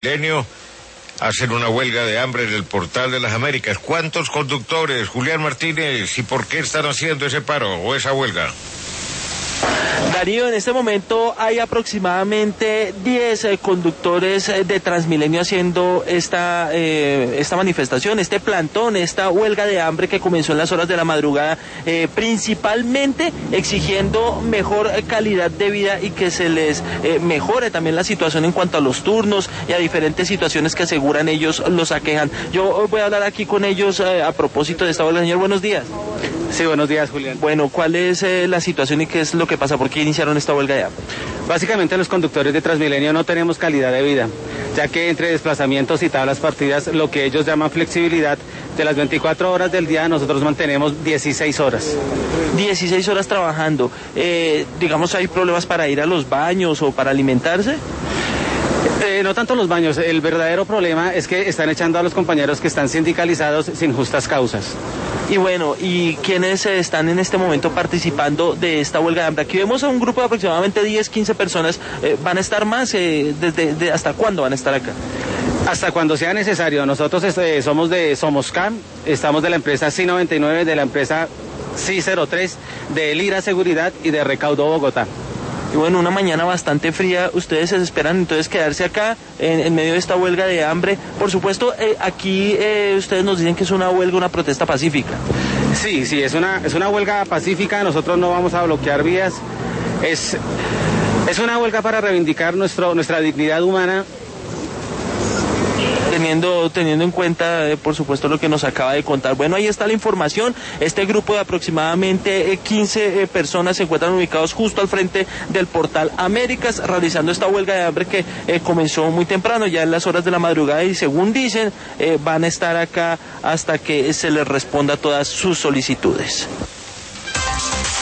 Transmilenio hacen una huelga de hambre en el Portal de las Américas. ¿Cuántos conductores, Julián Martínez, y por qué están haciendo ese paro o esa huelga? Darío, en este momento hay aproximadamente 10 conductores de Transmilenio haciendo esta manifestación, este plantón, esta huelga de hambre que comenzó en las horas de la madrugada, principalmente exigiendo mejor calidad de vida y que se les mejore también la situación en cuanto a los turnos y a diferentes situaciones que aseguran ellos los aquejan. Yo voy a hablar aquí con ellos a propósito de esta huelga. Señor, buenos días. Sí, buenos días, Julián. Bueno, ¿cuál es la situación y qué es lo que pasa? ¿Por qué iniciaron esta huelga de hambre? Básicamente los conductores de Transmilenio no tenemos calidad de vida, ya que entre desplazamientos y tablas partidas, lo que ellos llaman flexibilidad, de las 24 horas del día nosotros mantenemos 16 horas. 16 horas trabajando. Digamos, ¿hay problemas para ir a los baños o para alimentarse? No tanto los baños, el verdadero problema es que están echando a los compañeros que están sindicalizados sin justas causas. Y bueno, ¿y quiénes están en este momento participando de esta huelga de hambre? Aquí vemos a un grupo de aproximadamente 10, 15 personas. ¿Van a estar más? ¿Hasta cuándo van a estar acá? Hasta cuando sea necesario. Nosotros somos de Somoscam, estamos de la empresa C99, de la empresa C03, de Lira Seguridad y de Recaudo Bogotá. Y bueno, una mañana bastante fría, ustedes se esperan entonces quedarse acá en medio de esta huelga de hambre. Por supuesto, aquí ustedes nos dicen que es una huelga, una protesta pacífica. Sí, es una huelga pacífica, nosotros no vamos a bloquear vías. Es una huelga para reivindicar nuestra dignidad humana. Teniendo en cuenta, por supuesto, lo que nos acaba de contar. Bueno, ahí está la información. Este grupo de aproximadamente 15 personas se encuentran ubicados justo al frente del Portal Américas, realizando esta huelga de hambre que comenzó muy temprano, ya en las horas de la madrugada, y según dicen, van a estar acá hasta que se les responda a todas sus solicitudes.